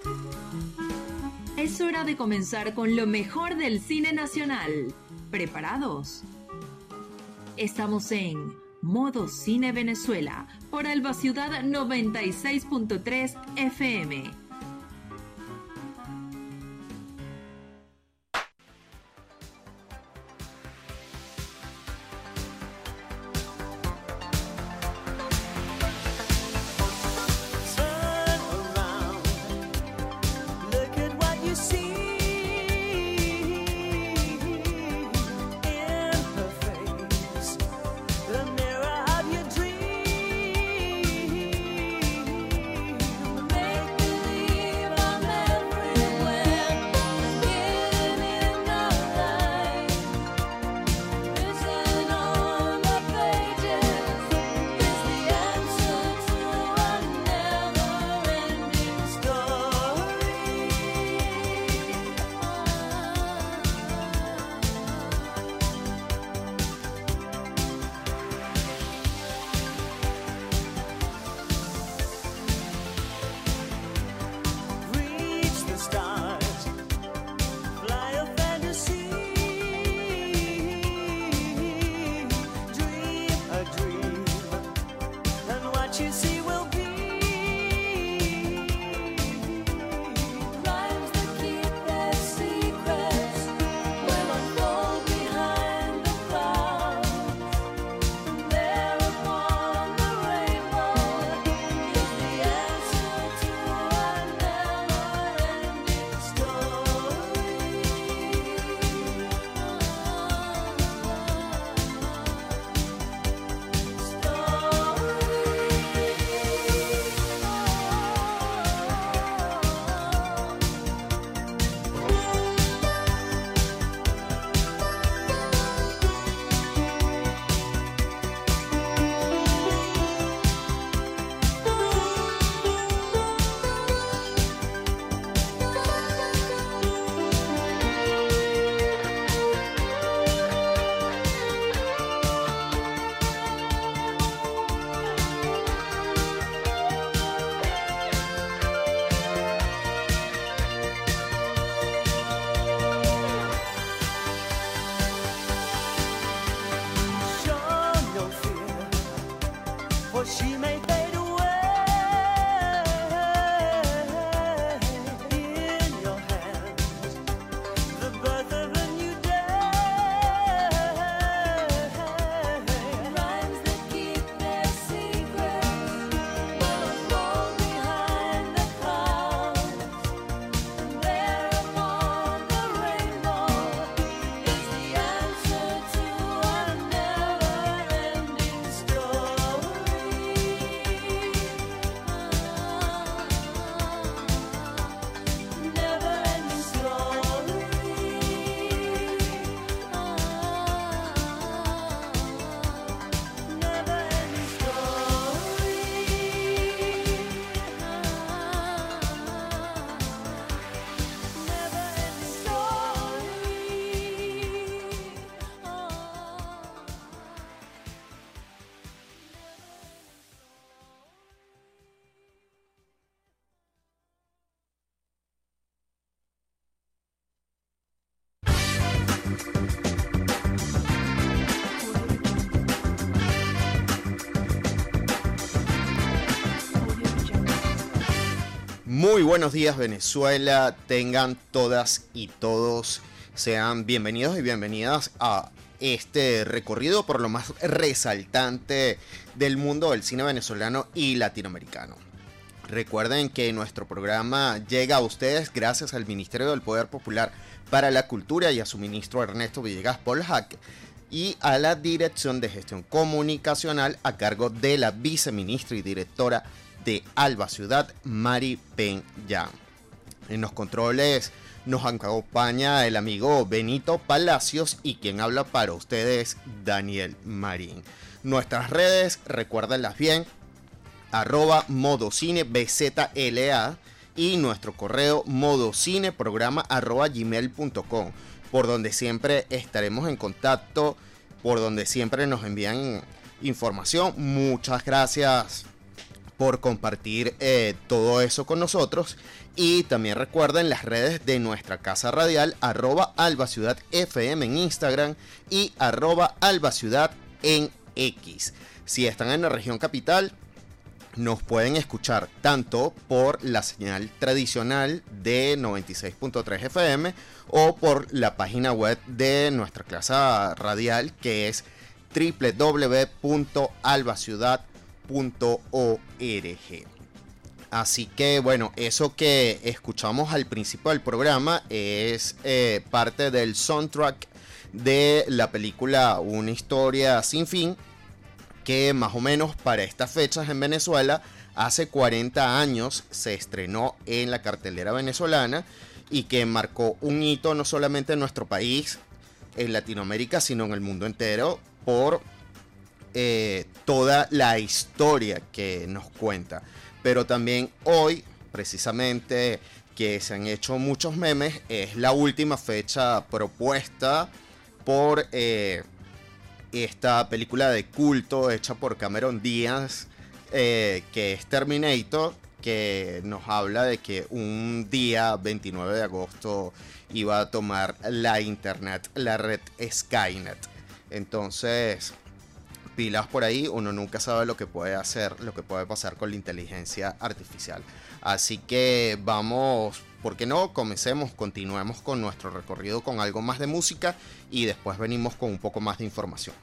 Es hora de comenzar con lo mejor del cine nacional. ¿Preparados? Estamos en Modo Cine Venezuela por Alba Ciudad 96.3 FM. Muy buenos días, Venezuela, tengan todas y todos, sean bienvenidos y bienvenidas a este recorrido por lo más resaltante del mundo del cine venezolano y latinoamericano. Recuerden que nuestro programa llega a ustedes gracias al Ministerio del Poder Popular para la Cultura y a su ministro Ernesto Villegas Polhac y a la Dirección de Gestión Comunicacional a cargo de la viceministra y directora de Alba Ciudad, Mari Peña. En los controles nos acompaña el amigo Benito Palacios y quien habla para ustedes, Daniel Marín. Nuestras redes, recuérdenlas bien, @modocine_bzla y nuestro correo modocineprograma@gmail.com, por donde siempre estaremos en contacto, por donde siempre nos envían información. Muchas gracias por compartir todo eso con nosotros. Y también recuerden las redes de nuestra casa radial, @albaciudadfm en Instagram y @albaciudad en X. Si están en la región capital, nos pueden escuchar tanto por la señal tradicional de 96.3 FM o por la página web de nuestra casa radial, que es www.albaciudad.org. Así que bueno, eso que escuchamos al principio del programa es parte del soundtrack de la película Una historia sin fin, que más o menos para estas fechas en Venezuela, hace 40 años se estrenó en la cartelera venezolana y que marcó un hito no solamente en nuestro país, en Latinoamérica, sino en el mundo entero, por toda la historia que nos cuenta. Pero también hoy, precisamente, que se han hecho muchos memes, es la última fecha propuesta por esta película de culto hecha por Cameron Díaz, que es Terminator, que nos habla de que un día 29 de agosto iba a tomar la internet, la red Skynet. Entonces, pilas por ahí, uno nunca sabe lo que puede hacer, lo que puede pasar con la inteligencia artificial. Así que vamos, ¿por qué no? Continuemos con nuestro recorrido con algo más de música y después venimos con un poco más de información.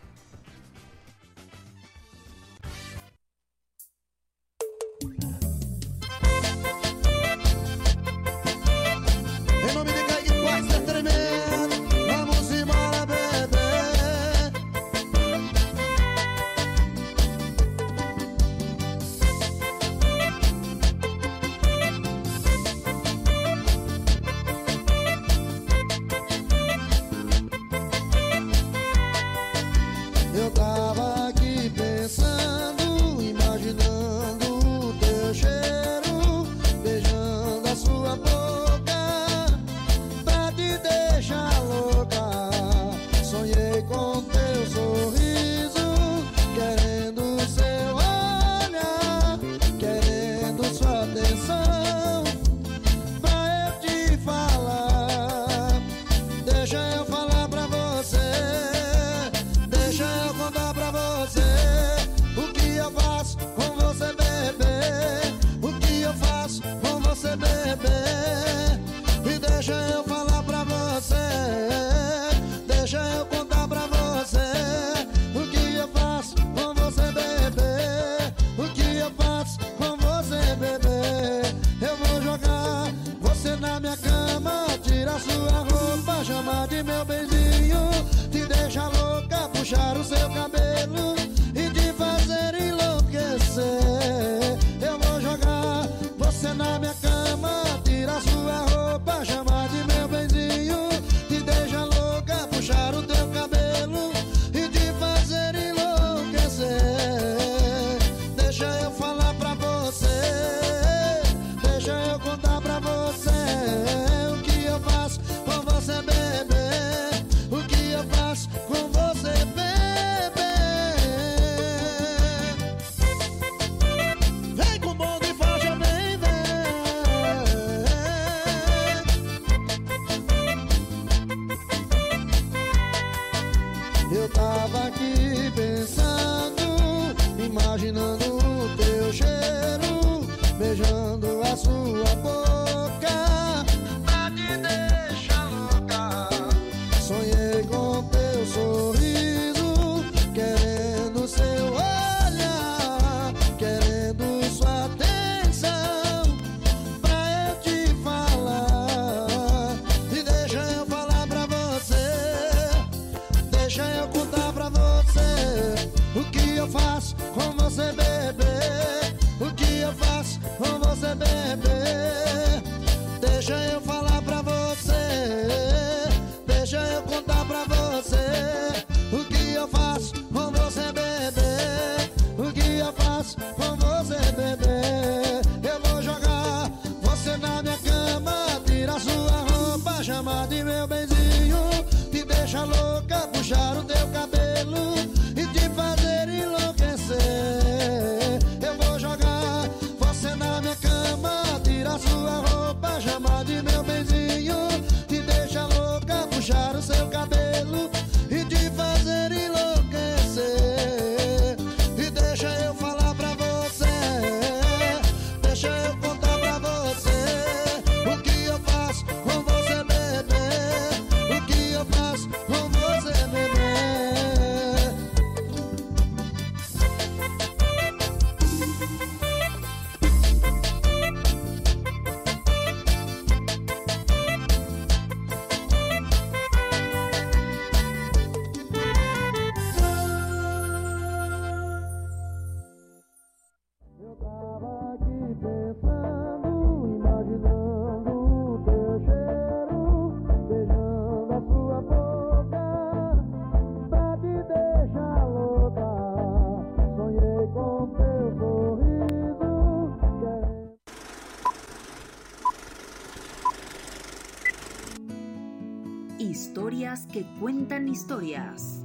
Historias que cuentan historias.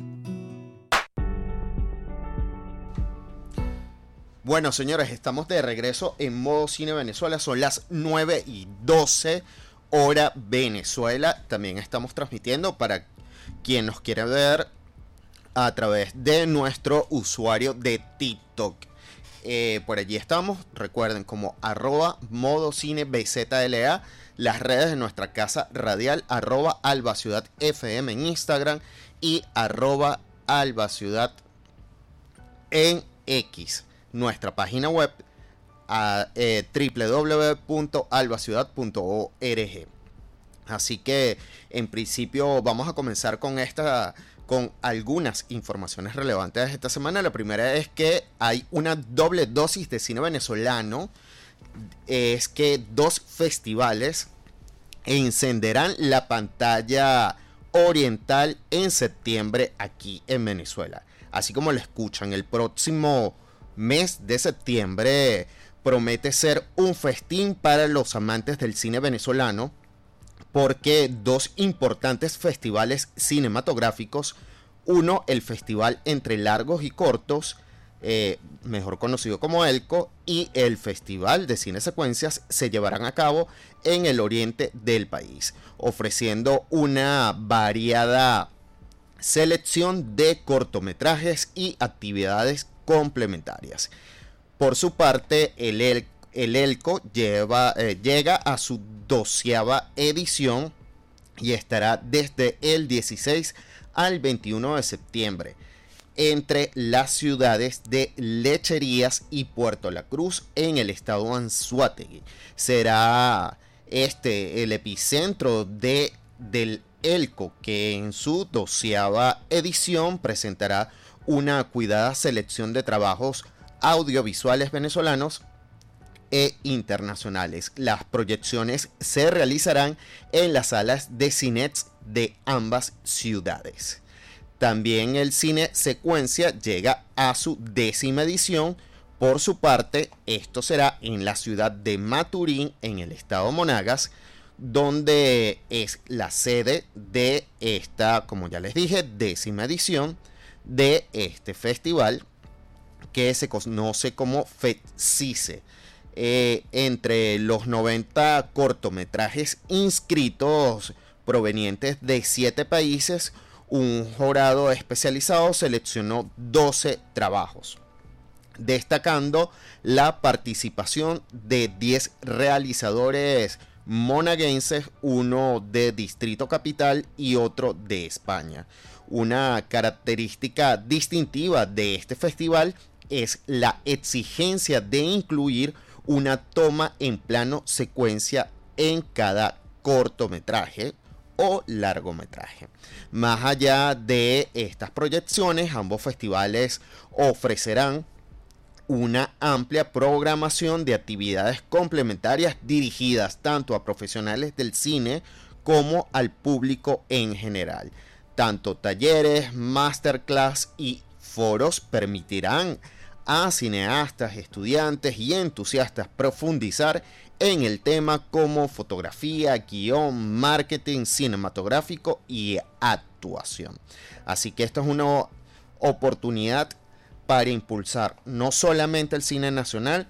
Bueno, señores, estamos de regreso en Modo Cine Venezuela. Son las 9:12 hora Venezuela. También estamos transmitiendo para quien nos quiera ver a través de nuestro usuario de TikTok. Por allí estamos, recuerden, como @ModoCineBZLA, las redes de nuestra casa radial, @AlbaCiudadFM en Instagram y @AlbaCiudad en X. Nuestra página web a www.albaciudad.org. Así que en principio vamos a comenzar con algunas informaciones relevantes de esta semana. La primera es que hay una doble dosis de cine venezolano. Es que 2 festivales encenderán la pantalla oriental en septiembre aquí en Venezuela. Así como lo escuchan, el próximo mes de septiembre promete ser un festín para los amantes del cine venezolano, porque 2 importantes festivales cinematográficos, uno el Festival Entre Largos y Cortos, mejor conocido como ELCO, y el Festival de Cine Secuencias, se llevarán a cabo en el oriente del país, ofreciendo una variada selección de cortometrajes y actividades complementarias. Por su parte, el ELCO llega a su 12ª edición y estará desde el 16 al 21 de septiembre entre las ciudades de Lecherías y Puerto La Cruz en el estado Anzoátegui. Será el epicentro del ELCO, que en su 12ª edición presentará una cuidada selección de trabajos audiovisuales venezolanos e internacionales. Las proyecciones se realizarán en las salas de Cinex de ambas ciudades. También el Cine Secuencia llega a su 10ª edición. Por su parte, esto será en la ciudad de Maturín, en el estado Monagas, donde es la sede de esta, como ya les dije, 10ª edición de este festival, que se conoce como FETCICE. Entre los 90 cortometrajes inscritos provenientes de 7 países, un jurado especializado seleccionó 12 trabajos, destacando la participación de 10 realizadores monaguenses, uno de Distrito Capital y otro de España. Una característica distintiva de este festival es la exigencia de incluir una toma en plano secuencia en cada cortometraje o largometraje. Más allá de estas proyecciones, ambos festivales ofrecerán una amplia programación de actividades complementarias dirigidas tanto a profesionales del cine como al público en general. Tanto talleres, masterclass y foros permitirán a cineastas, estudiantes y entusiastas profundizar en el tema como fotografía, guión, marketing cinematográfico y actuación. Así que esto es una oportunidad para impulsar no solamente el cine nacional,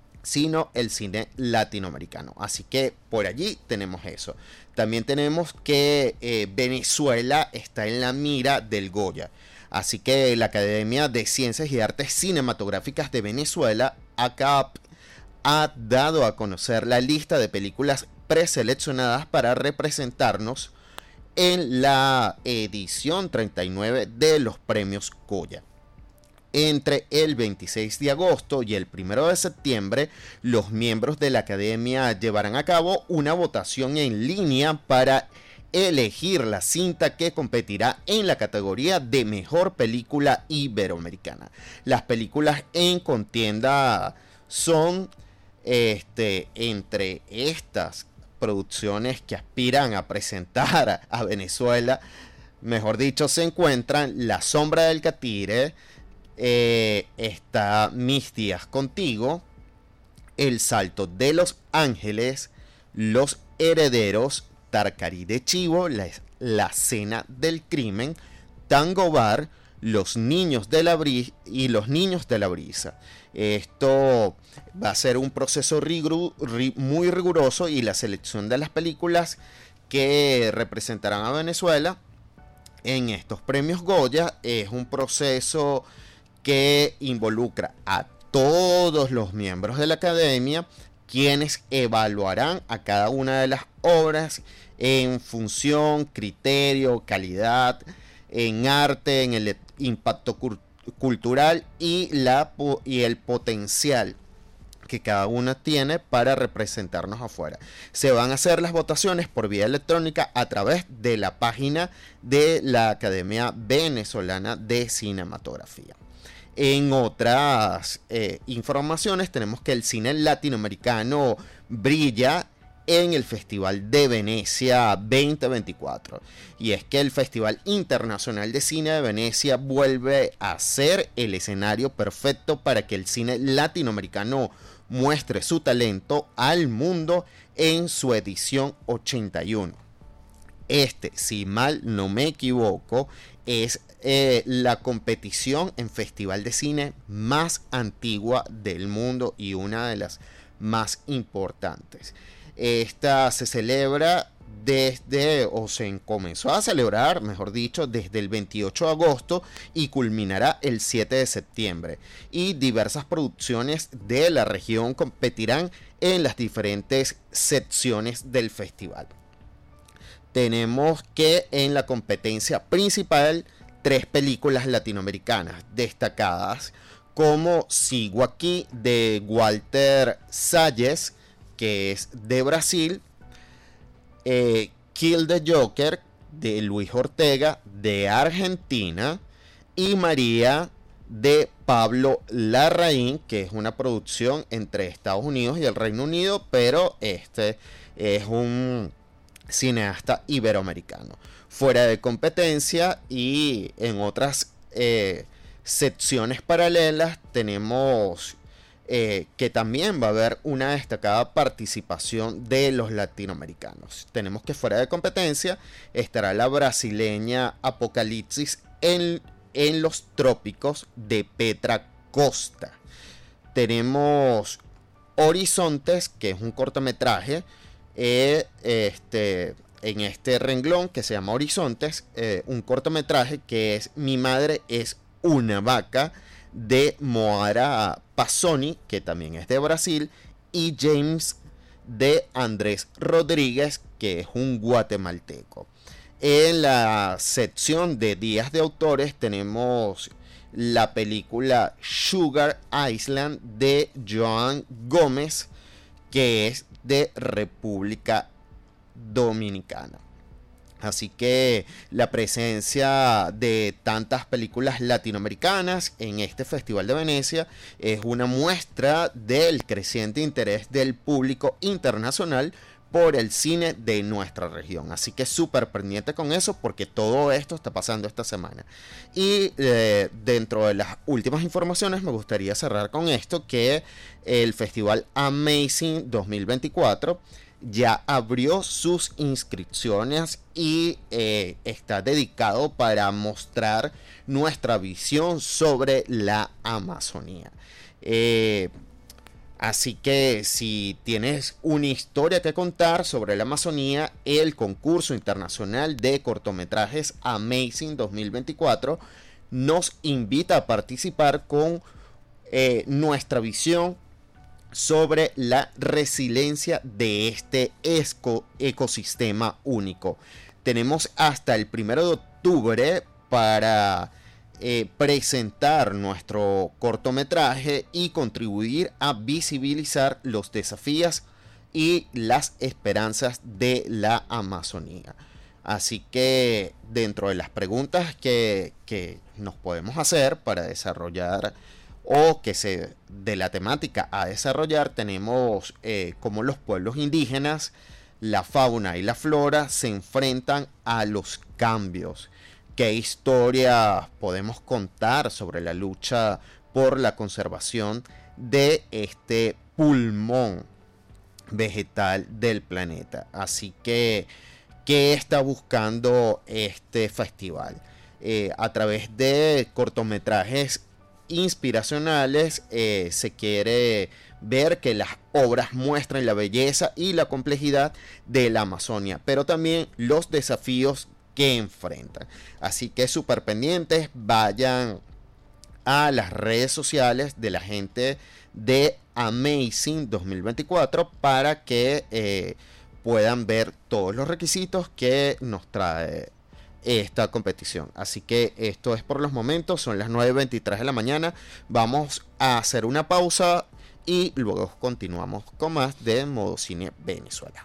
sino el cine latinoamericano. Así que por allí tenemos eso. También tenemos que Venezuela está en la mira del Goya. Así que la Academia de Ciencias y Artes Cinematográficas de Venezuela, ACAP, ha dado a conocer la lista de películas preseleccionadas para representarnos en la edición 39 de los premios Goya. Entre el 26 de agosto y el 1 de septiembre, los miembros de la Academia llevarán a cabo una votación en línea para elegir la cinta que competirá en la categoría de Mejor Película Iberoamericana. Las películas en contienda son entre estas producciones que aspiran a presentar a Venezuela, mejor dicho, se encuentran La Sombra del Catire, está Mis Días Contigo, El Salto de los Ángeles, Los Herederos, Tarcarí de Chivo, La Cena del Crimen, Tango Bar, Los Niños de la y Los Niños de la Brisa. Esto va a ser un proceso muy riguroso, y la selección de las películas que representarán a Venezuela en estos premios Goya es un proceso que involucra a todos los miembros de la academia, quienes evaluarán a cada una de las obras en función, criterio, calidad, en arte, en el impacto cultural y el potencial que cada una tiene para representarnos afuera. Se van a hacer las votaciones por vía electrónica a través de la página de la Academia Venezolana de Cinematografía. En otras informaciones tenemos que el cine latinoamericano brilla en el Festival de Venecia 2024. Y es que el Festival Internacional de Cine de Venecia vuelve a ser el escenario perfecto para que el cine latinoamericano muestre su talento al mundo en su edición 81. Si mal no me equivoco, es la competición en festival de cine más antigua del mundo y una de las más importantes. Esta se celebra se comenzó a celebrar, mejor dicho, desde el 28 de agosto y culminará el 7 de septiembre. Y diversas producciones de la región competirán en las diferentes secciones del festival. Tenemos que en la competencia principal 3 películas latinoamericanas destacadas, como Sigo Aquí, de Walter Salles, que es de Brasil, Kill the Joker, de Luis Ortega, de Argentina, y María, de Pablo Larraín, que es una producción entre Estados Unidos y el Reino Unido, pero este es un cineasta iberoamericano. Fuera de competencia y en otras secciones paralelas tenemos que también va a haber una destacada participación de los latinoamericanos. Tenemos que fuera de competencia estará la brasileña Apocalipsis en los trópicos, de Petra Costa. Tenemos Horizontes, que es un cortometraje en este renglón que se llama Horizontes, un cortometraje que es Mi madre es una vaca, de Moara Passoni, que también es de Brasil, y James, de Andrés Rodríguez, que es un guatemalteco. En la sección de días de autores tenemos la película Sugar Island, de Joan Gómez, que es de República Dominicana. Así que la presencia de tantas películas latinoamericanas en este Festival de Venecia es una muestra del creciente interés del público internacional por el cine de nuestra región. Así que súper pendiente con eso, porque todo esto está pasando esta semana. Y dentro de las últimas informaciones me gustaría cerrar con esto, que el Festival Amazing 2024 ya abrió sus inscripciones y está dedicado para mostrar nuestra visión sobre la Amazonía. Así que si tienes una historia que contar sobre la Amazonía, el concurso internacional de cortometrajes Amazing 2024 nos invita a participar con nuestra visión sobre la resiliencia de este ecosistema único. Tenemos hasta el 1 de octubre para presentar nuestro cortometraje y contribuir a visibilizar los desafíos y las esperanzas de la Amazonía. Así que dentro de las preguntas que nos podemos hacer para desarrollar de la temática a desarrollar, tenemos cómo los pueblos indígenas, la fauna y la flora se enfrentan a los cambios. ¿Qué historias podemos contar sobre la lucha por la conservación de este pulmón vegetal del planeta? Así que qué está buscando este festival. A través de cortometrajes inspiracionales se quiere ver que las obras muestran la belleza y la complejidad de la Amazonia, pero también los desafíos que enfrentan. Así que súper pendientes, vayan a las redes sociales de la gente de Amazing 2024 para que puedan ver todos los requisitos que nos trae esta competición. Así que esto es por los momentos, son las 9:23 de la mañana. Vamos a hacer una pausa y luego continuamos con más de Modo Cine Venezuela.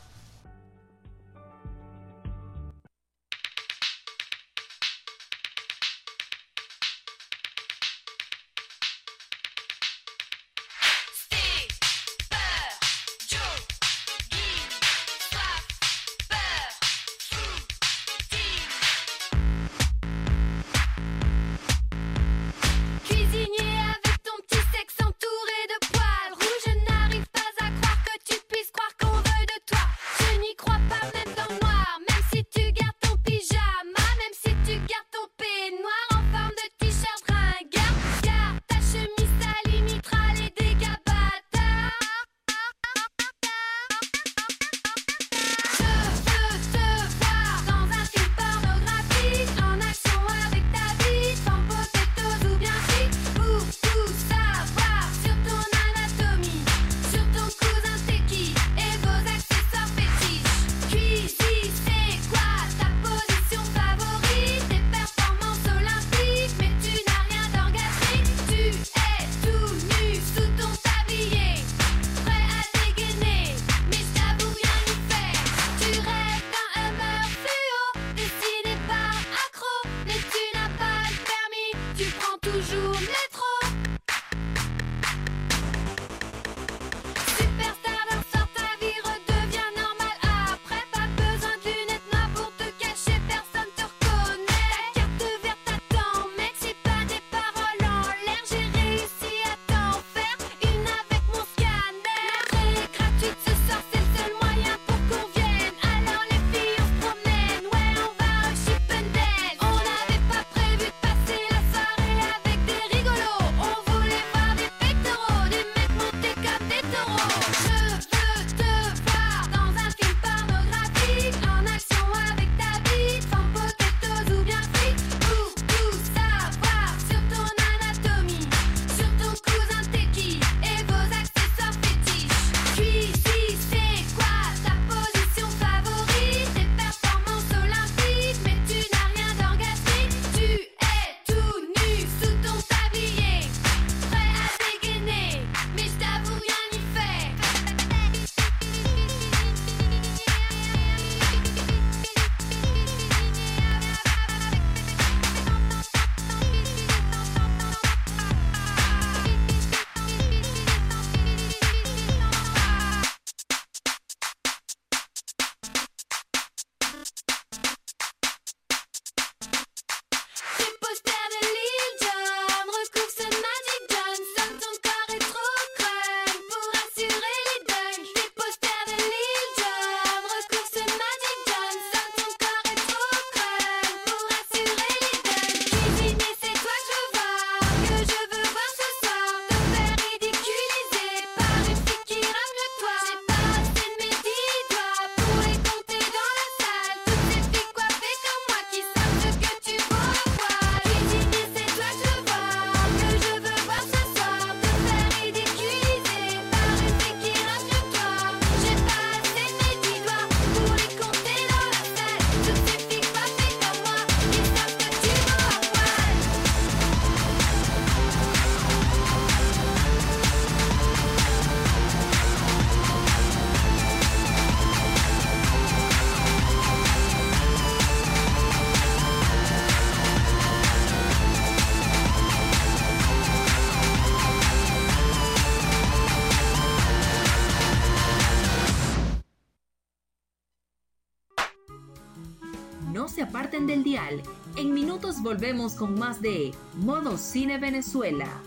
se aparten del dial. En minutos volvemos con más de Modo Cine Venezuela.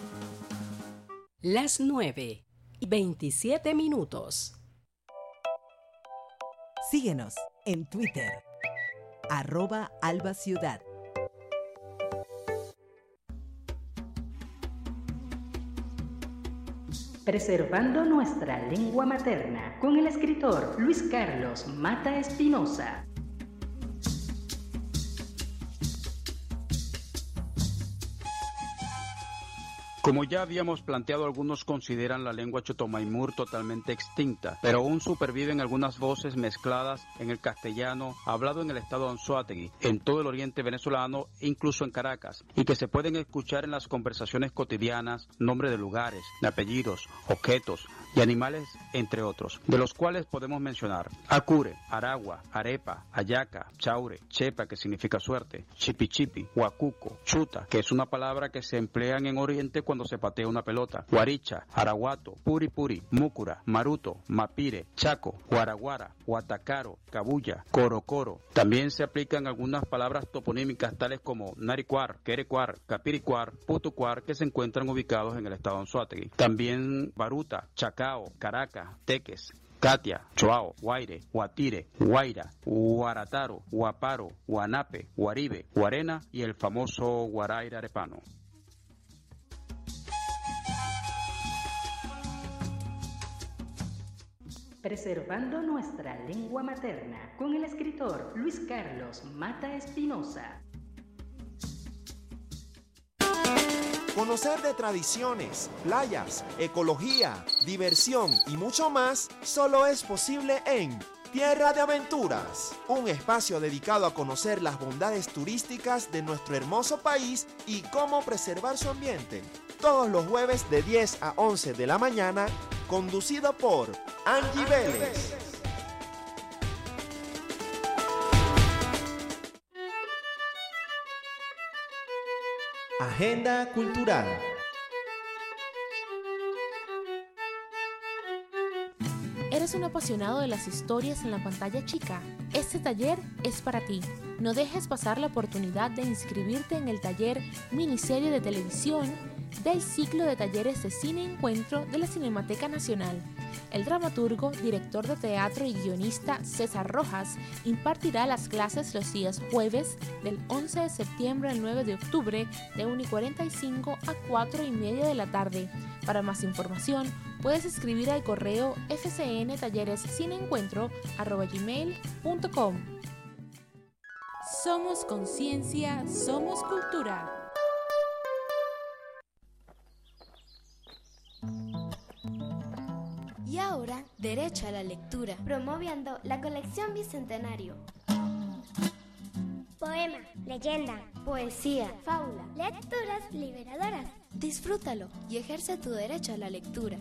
Las 9:27. Síguenos En Twitter, @AlbaCiudad. Preservando nuestra lengua materna, con el escritor Luis Carlos Mata Espinosa. Como ya habíamos planteado, algunos consideran la lengua chotomaimur totalmente extinta, pero aún superviven algunas voces mezcladas en el castellano hablado en el estado de Anzoátegui, en todo el oriente venezolano, incluso en Caracas, y que se pueden escuchar en las conversaciones cotidianas, nombres de lugares, de apellidos, objetos y animales, entre otros, de los cuales podemos mencionar Acure, Aragua, Arepa, Ayaca, Chaure, Chepa, que significa suerte, Chipichipi, Huacuco, Chuta, que es una palabra que se emplea en Oriente cuando se patea una pelota, Guaricha, Araguato, Puri Puri, Múcura, Maruto, Mapire, Chaco, Guaraguara, Huatacaro, Cabuya, Coro Coro. También se aplican algunas palabras toponímicas tales como Naricuar, Querecuar, Capiricuar, Putucuar, que se encuentran ubicados en el estado de Anzoátegui. También Baruta, Chacao, Caracas, Teques, Catia, Choao, Guaire, Guatire, Guaira, Guarataro, Guaparo, Guanape, Guaribe, Guarena y el famoso Guaraira arepano. Preservando nuestra lengua materna, con el escritor Luis Carlos Mata Espinosa. Conocer de tradiciones, playas, ecología, diversión y mucho más solo es posible en Tierra de Aventuras, un espacio dedicado a conocer las bondades turísticas de nuestro hermoso país y cómo preservar su ambiente. Todos los jueves de 10 a 11 de la mañana, conducido por Angie Vélez. Agenda Cultural. ¿Eres un apasionado de las historias en la pantalla chica? Este taller es para ti. No dejes pasar la oportunidad de inscribirte en el taller miniserie de televisión del ciclo de talleres de cine encuentro de la Cinemateca Nacional. El dramaturgo, director de teatro y guionista César Rojas impartirá las clases los días jueves del 11 de septiembre al 9 de octubre de 1:45 a 4:30 de la tarde. Para más información, puedes escribir al correo fcntallerescineencuentro@gmail.com. Somos conciencia, somos cultura. Y ahora, derecho a la lectura, promoviendo la colección Bicentenario. Poema, leyenda, Poesía, fábula, lecturas liberadoras. Disfrútalo y ejerce tu derecho a la lectura.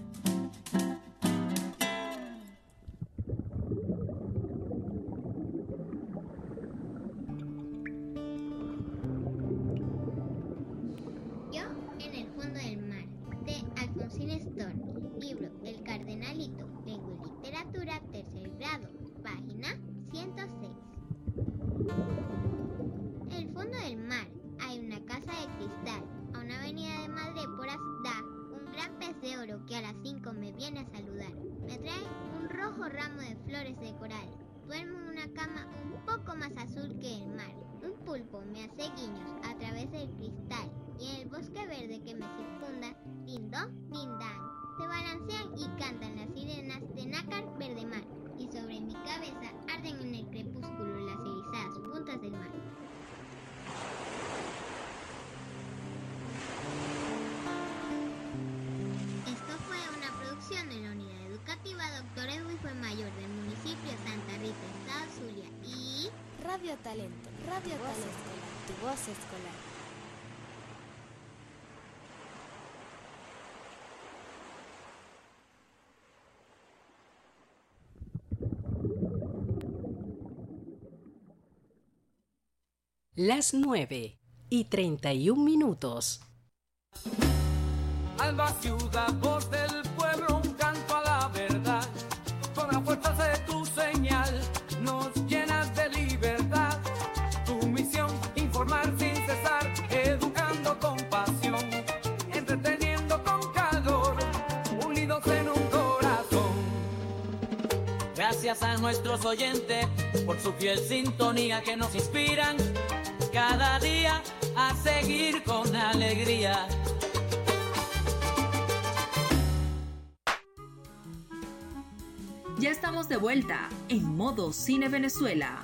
Yo en el fondo del mar, de Alfonsín Storni, libro El Cardenalito, Lengua y Literatura, tercer grado, página 106. En el fondo del mar hay una casa de cristal. A una avenida de Madréporas da un gran pez de oro que a las 5 me viene a saludar. Me trae un rojo ramo de flores de coral. Duermo en una cama un poco más azul que el mar. Un pulpo me hace guiños a través del cristal y en el bosque verde que me circunda, dindón, dindán, se balancean y cantan las sirenas de nácar verde mar y sobre mi cabeza arden en el crepúsculo las erizadas puntas del mar. Esto fue una producción de la Unidad Educativa Dr. Edwin Fuenmayor del municipio Santa Rita, Estado Zulia y Radio Talento, Radio Talento, tu voz escolar. Las 9:31. Alba Ciudad, voz del pueblo, un canto a la verdad. Con la fuerza de tu señal, nos llenas de libertad. Tu misión, informar sin cesar, educando con pasión, entreteniendo con calor, unidos en un corazón. Gracias a nuestros oyentes por su fiel sintonía que nos inspiran cada día a seguir con alegría. Ya estamos de vuelta en Modo Cine Venezuela.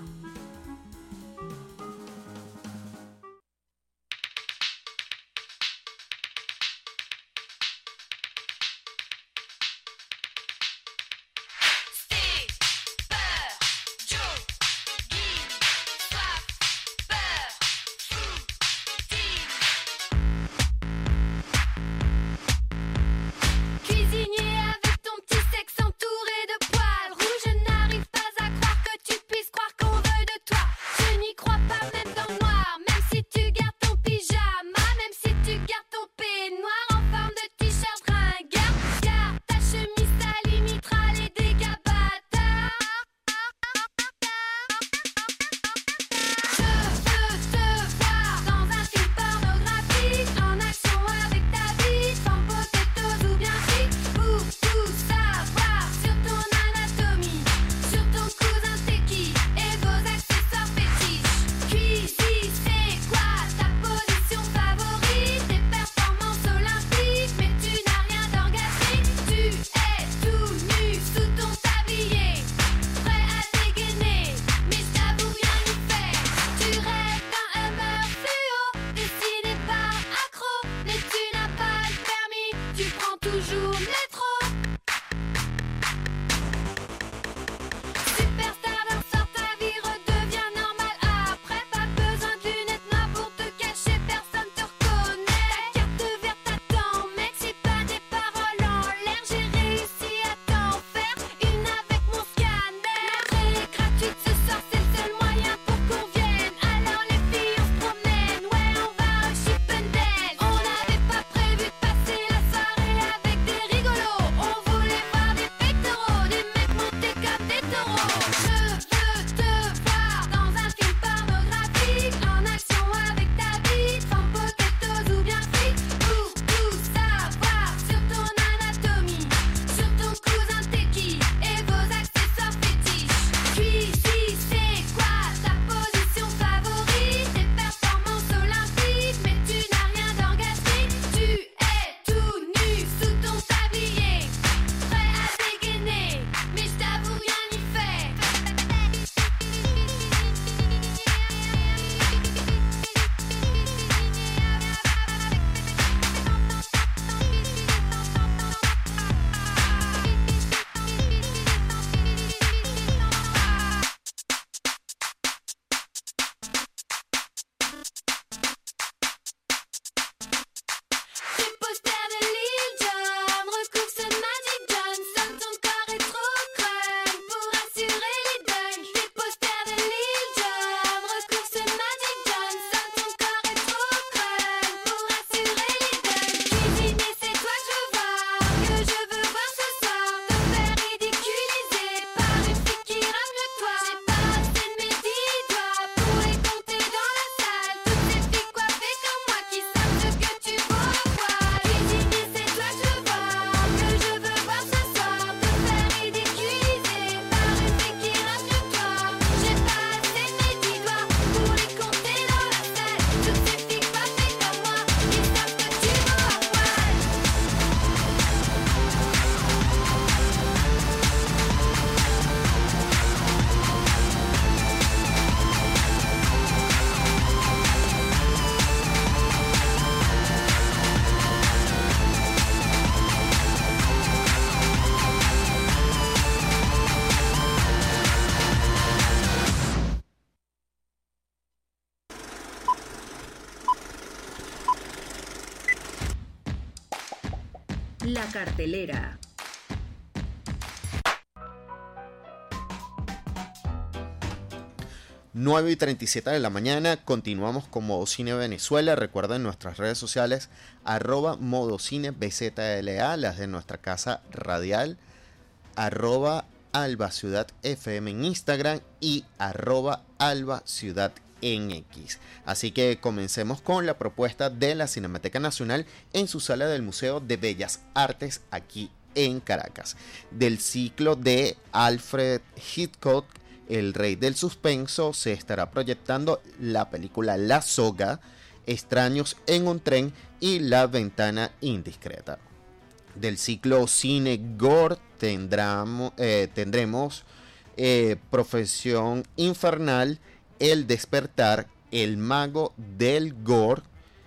La cartelera. Nueve y 37 de la mañana, continuamos con Modo Cine Venezuela. Recuerden nuestras redes sociales, @ModoCineBZLA, las de nuestra casa radial, @AlbaCiudadFM en Instagram y @AlbaCiudad en X. Así que comencemos con la propuesta de la Cinemateca Nacional en su sala del Museo de Bellas Artes aquí en Caracas. Del ciclo de Alfred Hitchcock, El Rey del Suspenso, se estará proyectando la película La Soga, Extraños en un tren y La Ventana Indiscreta. Del ciclo Cine Gore tendremos Profesión Infernal, El Despertar, El Mago del Gore,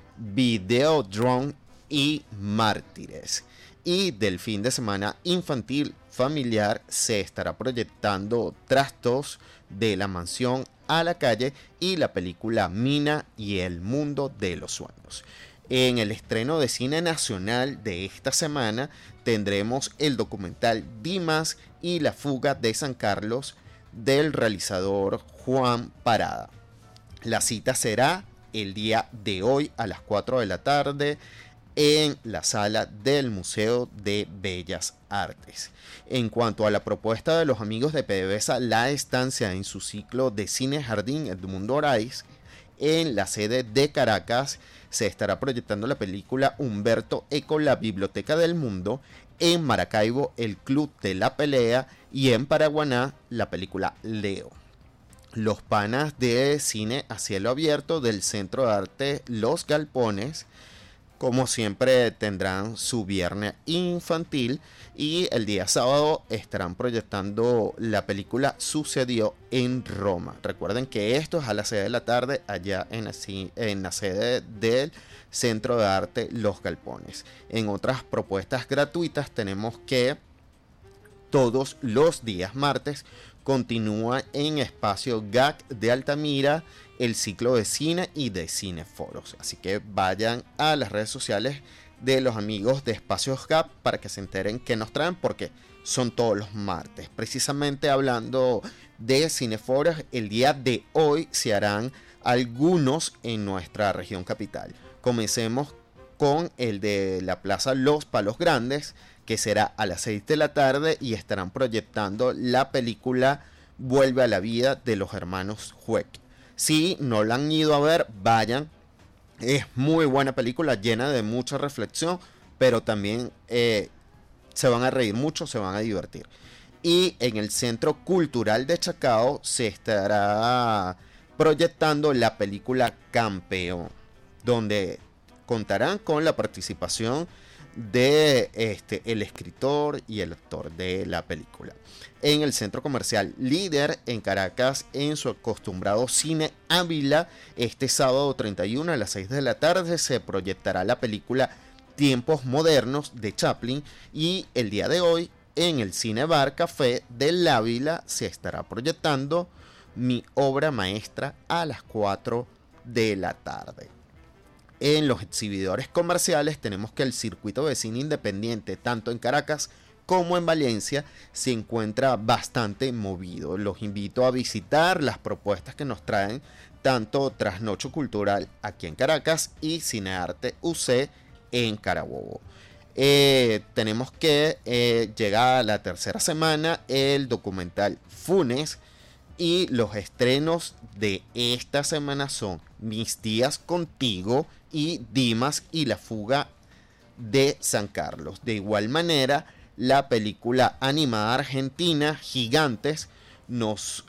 Videodrome y Mártires. Y del fin de semana infantil familiar se estará proyectando Trastos, De la Mansión a la Calle y la película Mina y el Mundo de los Sueños. En el estreno de cine nacional de esta semana tendremos el documental Dimas y la fuga de San Carlos del realizador Juan Parada. La cita será el día de hoy a las 4 de la tarde en la sala del Museo de Bellas Artes. En cuanto a la propuesta de los amigos de PDVSA, La Estancia en su ciclo de Cine Jardín Edmundo Orais, en la sede de Caracas se estará proyectando la película Humberto Eco, La Biblioteca del Mundo, en Maracaibo El Club de la Pelea y en Paraguaná la película Leo. Los panas de cine a cielo abierto del Centro de Arte Los Galpones, como siempre, tendrán su viernes infantil y el día sábado estarán proyectando la película Sucedió en Roma. Recuerden que esto es a las 6 de la tarde allá en la sede del Centro de Arte Los Galpones. En otras propuestas gratuitas tenemos que todos los días martes continúa en Espacio GAC de Altamira el ciclo de cine y de cineforos. Así que vayan a las redes sociales de los amigos de Espacios GAC para que se enteren qué nos traen, porque son todos los martes. Precisamente hablando de cineforos, el día de hoy se harán algunos en nuestra región capital. Comencemos con el de la Plaza Los Palos Grandes, que será a las 6 de la tarde y estarán proyectando la película Vuelve a la vida de los hermanos Hueck. Si no la han ido a ver, vayan. Es muy buena película, llena de mucha reflexión, pero también se van a reír mucho, se van a divertir. Y en el Centro Cultural de Chacao se estará proyectando la película Campeón, donde contarán con la participación de el escritor y el actor de la película. En el Centro Comercial Líder en Caracas, en su acostumbrado Cine Ávila, este sábado 31 a las 6 de la tarde se proyectará la película Tiempos Modernos de Chaplin, y el día de hoy en el Cine Bar Café del Ávila se estará proyectando Mi Obra Maestra a las 4 de la tarde. En los exhibidores comerciales tenemos que el circuito de cine independiente, tanto en Caracas como en Valencia, se encuentra bastante movido. Los invito a visitar las propuestas que nos traen tanto Trasnocho Cultural aquí en Caracas y Cinearte UC en Carabobo. Tenemos que llegar a la tercera semana el documental Funes, y los estrenos de esta semana son Mis días contigo y Dimas y la fuga de San Carlos. De igual manera, la película animada argentina Gigantes nos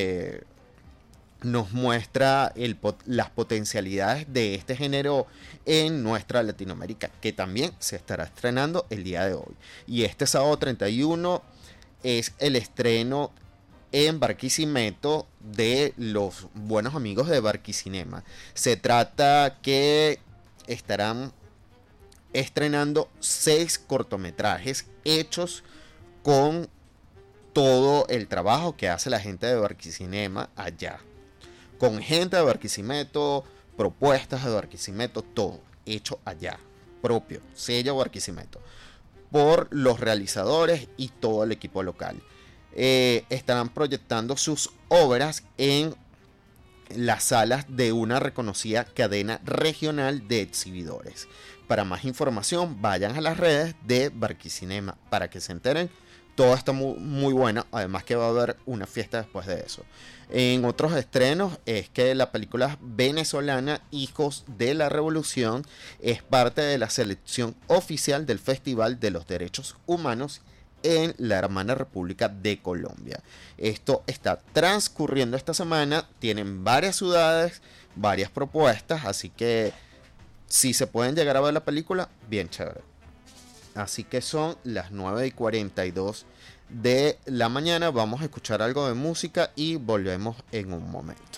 muestra las potencialidades de este género en nuestra Latinoamérica, que también se estará estrenando el día de hoy. Y este sábado 31 es el estreno en Barquisimeto de los buenos amigos de Barquicinema. Se trata que estarán estrenando 6 cortometrajes hechos con todo el trabajo que hace la gente de Barquisimeto allá. Con gente de Barquisimeto, propuestas de Barquisimeto, todo hecho allá, propio, sello Barquisimeto, por los realizadores y todo el equipo local. Estarán proyectando sus obras en las salas de una reconocida cadena regional de exhibidores. Para más información, vayan a las redes de Barquicinema para que se enteren todo está muy buena, además que va a haber una fiesta después de eso. En otros estrenos es que la película venezolana Hijos de la Revolución es parte de la selección oficial del Festival de los Derechos Humanos en la hermana República de Colombia. Esto está transcurriendo esta semana, tienen varias ciudades, varias propuestas, así que si se pueden llegar a ver la película, bien chévere. Así que son las 9:42 de la mañana, vamos a escuchar algo de música y volvemos en un momento.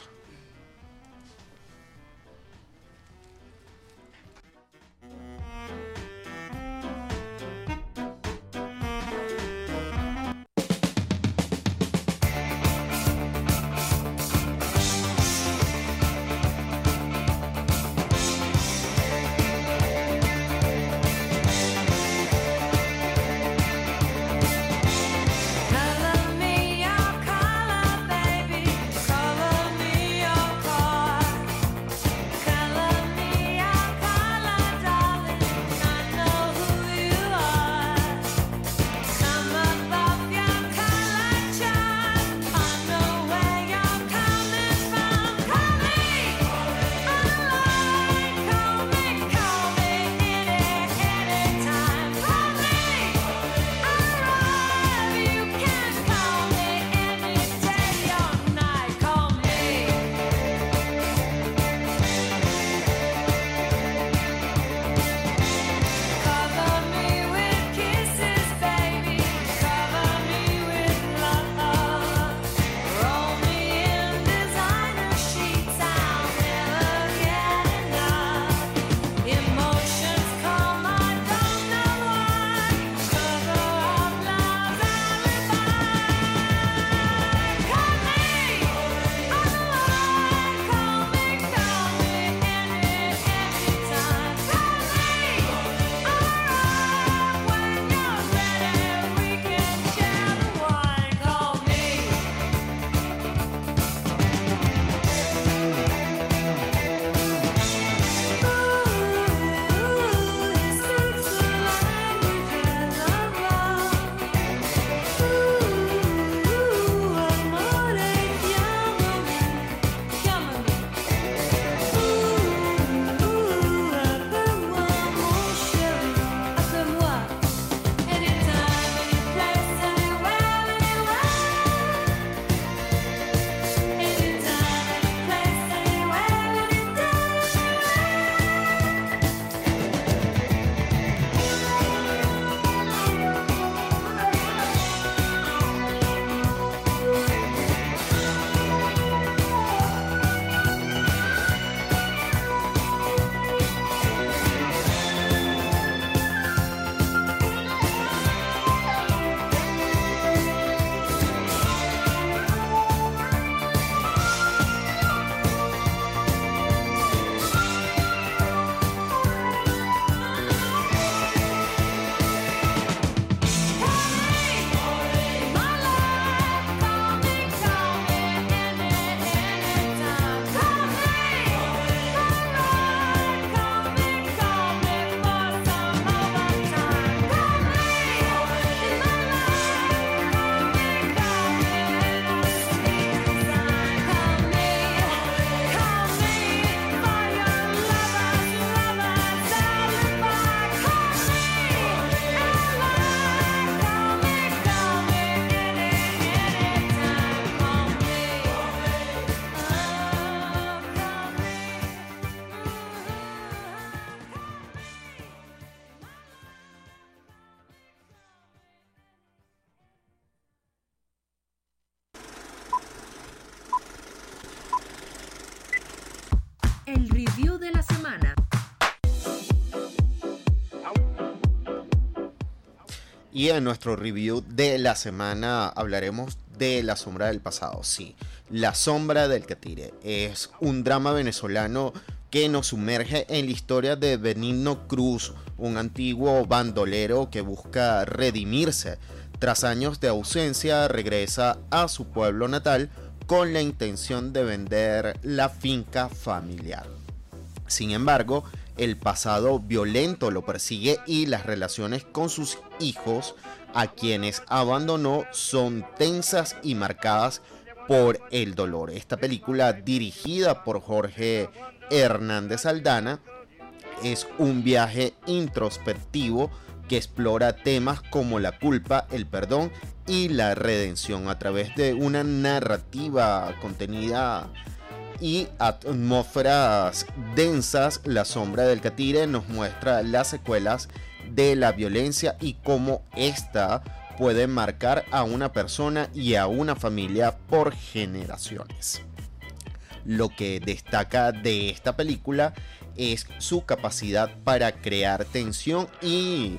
El review de la semana. Y en nuestro review de la semana hablaremos de La sombra del pasado. Sí, La sombra del Catire es un drama venezolano que nos sumerge en la historia de Benigno Cruz, un antiguo bandolero que busca redimirse. Tras años de ausencia, regresa a su pueblo natal con la intención de vender la finca familiar. Sin embargo, el pasado violento lo persigue y las relaciones con sus hijos a quienes abandonó son tensas y marcadas por el dolor. Esta película, dirigida por Jorge Hernández Aldana, es un viaje introspectivo que explora temas como la culpa, el perdón y la redención a través de una narrativa contenida y atmósferas densas. La sombra del catire nos muestra las secuelas de la violencia y cómo esta puede marcar a una persona y a una familia por generaciones. Lo que destaca de esta película es su capacidad para crear tensión y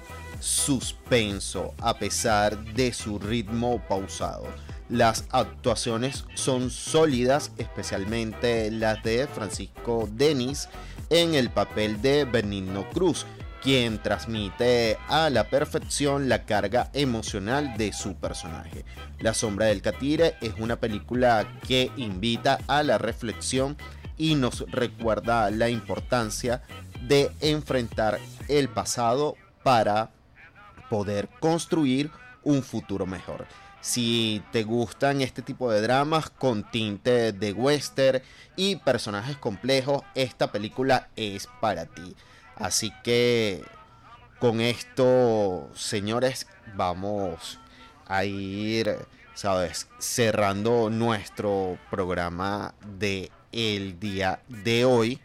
suspenso a pesar de su ritmo pausado. Las actuaciones son sólidas, especialmente las de Francisco Denis en el papel de Benigno Cruz, quien transmite a la perfección la carga emocional de su personaje. La sombra del catire es una película que invita a la reflexión y nos recuerda la importancia de enfrentar el pasado para poder construir un futuro mejor. Si te gustan este tipo de dramas con tinte de western y personajes complejos, esta película es para ti. Así que con esto, señores, vamos a ir, ¿sabes?, cerrando nuestro programa de el día de hoy.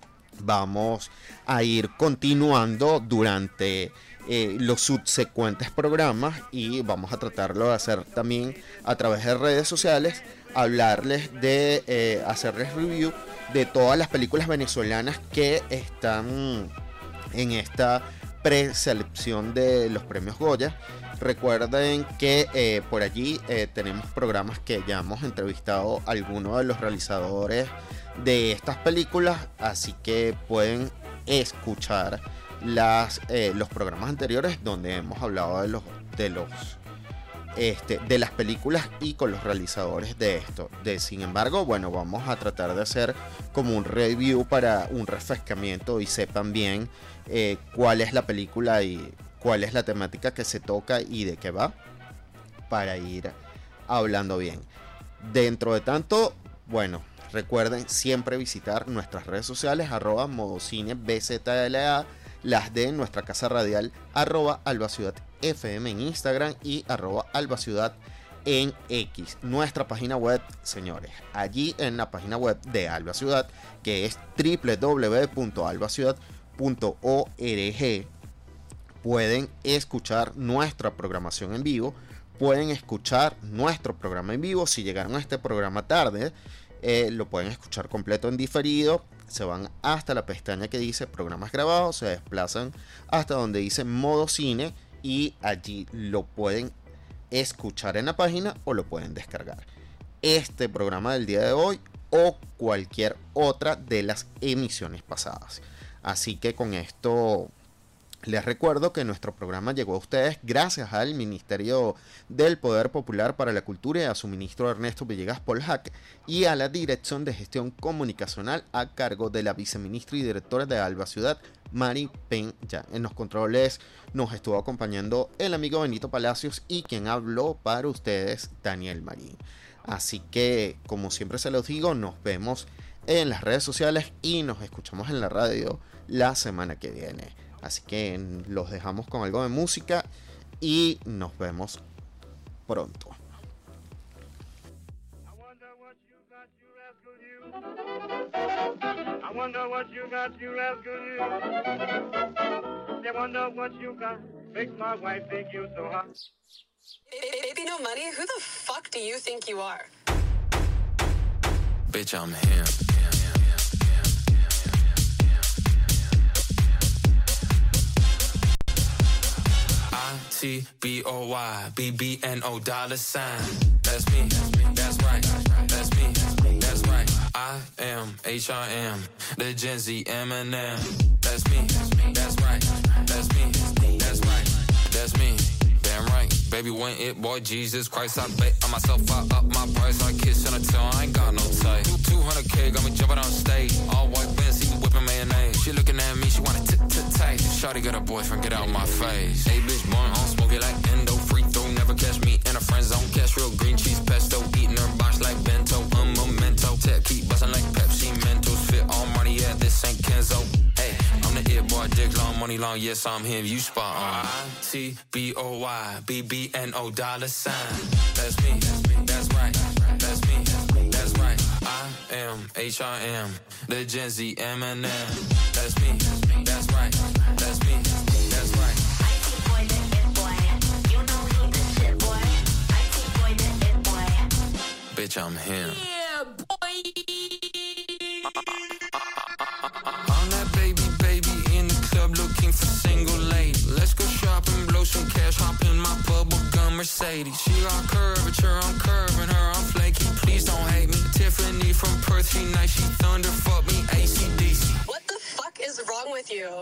Vamos a ir continuando durante los subsecuentes programas y vamos a tratarlo de hacer también a través de redes sociales, hablarles de hacerles review de todas las películas venezolanas que están en esta preselección de los premios Goya. Recuerden que por allí tenemos programas que ya hemos entrevistado a algunos de los realizadores de estas películas, así que pueden escuchar los programas anteriores donde hemos hablado de las películas y con los realizadores de esto. Sin embargo, bueno, vamos a tratar de hacer como un review para un refrescamiento y sepan bien cuál es la película y cuál es la temática que se toca y de qué va, para ir hablando bien. Dentro de tanto, bueno, recuerden siempre visitar nuestras redes sociales, @modocinebzla, las de nuestra casa radial, @albaciudadfm en Instagram y @albaciudad en X. Nuestra página web, señores, allí en la página web de Alba Ciudad, que es www.albaciudad.org, pueden escuchar nuestra programación en vivo, pueden escuchar nuestro programa en vivo. Si llegaron a este programa tarde, lo pueden escuchar completo en diferido. Se van hasta la pestaña que dice programas grabados, se desplazan hasta donde dice modo cine y allí lo pueden escuchar en la página o lo pueden descargar. Este programa del día de hoy o cualquier otra de las emisiones pasadas. Así que con esto les recuerdo que nuestro programa llegó a ustedes gracias al Ministerio del Poder Popular para la Cultura y a su ministro Ernesto Villegas Polhac y a la Dirección de Gestión Comunicacional a cargo de la viceministra y directora de Alba Ciudad, Mari Peña. En los controles nos estuvo acompañando el amigo Benito Palacios y quien habló para ustedes, Daniel Marín. Así que, como siempre se los digo, nos vemos en las redes sociales y nos escuchamos en la radio la semana que viene. Así que los dejamos con algo de música y nos vemos pronto. I wonder what you got, you rascal, you. I wonder what you got, makes my wife think you so hot. Baby, no money? Who the fuck do you think you are? Bitch, I'm him. I-T-B-O-Y, B-B-N-O $sign. That's me, that's right, that's me, that's right. I am H-I-M, the Gen Z Eminem. That's me, that's right, that's me, that's right, that's me. Damn right, baby, when it, boy, Jesus Christ, I bet on myself, I up my price. I kiss on a tongue, I ain't got no type. 200K, got me jumping on stage. All white Benz, he whipping mayonnaise. She looking at me, she wanna tight. Shawty got a boyfriend, get out my face. Hey, bitch, boy, I don't smoke it like endo. Freak never catch me in a friend zone. Catch real green cheese pesto, eating her box like bento. Memento, tech keep bustin' like Pepsi Mentos. Fit all money, yeah, this ain't Kenzo. Hey, I'm the it boy, dick long, money long, yes, I'm him, you spot on. I-T-B-O-Y, B-B-N-O $. That's me, that's right, that's me, that's right. I am H-I-M, the Gen Z Eminem. That's me, that's right, that's me, that's right. I-T-boy, the it boy, you know he the shit boy. I-T-boy, the it boy. Bitch, I'm him. Yeah, boy. I'm that baby in the club looking for single lady. Let's go shopping, blow some cash, hop in my bubblegum Mercedes. She got curvature, I'm curving her, I'm flaky. Please don't hate me. Tiffany from Perth, she nice, she thunder, fuck me, AC/DC. What the fuck is wrong with you?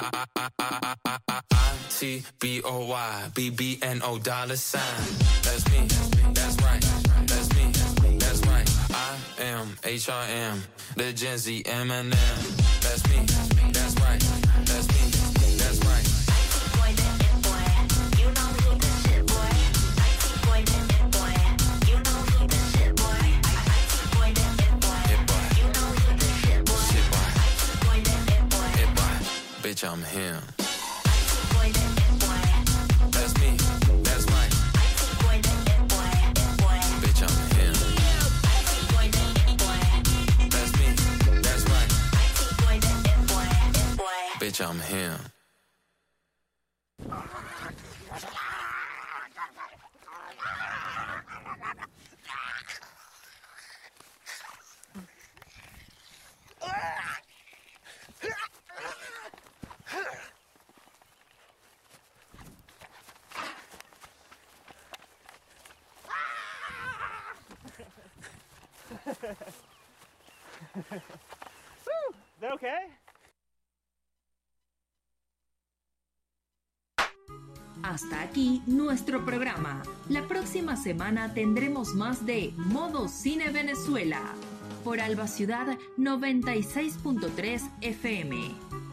I-T-B-O-Y, B-B-N-O $. That's me, that's right, that's me, that's right. I am H-I-M, the Gen Z Eminem. That's me, that's right, that's me, that's right. I-T-boy, the it boy, you know he the shit boy. I-T-boy, the it boy, you know he the shit boy. I-T-boy, the it boy, you know he the shit boy. I-T-boy, the it boy, bitch, I'm him. I-T-boy, the it boy, that's me, that's right. I-T-boy, the it boy, bitch, I'm him. I-T-boy, the it boy, that's me, that's right. I-T-boy, the it boy, bitch, I'm him. Is that okay? Hasta aquí nuestro programa. La próxima semana tendremos más de Modo Cine Venezuela por Alba Ciudad 96.3 FM.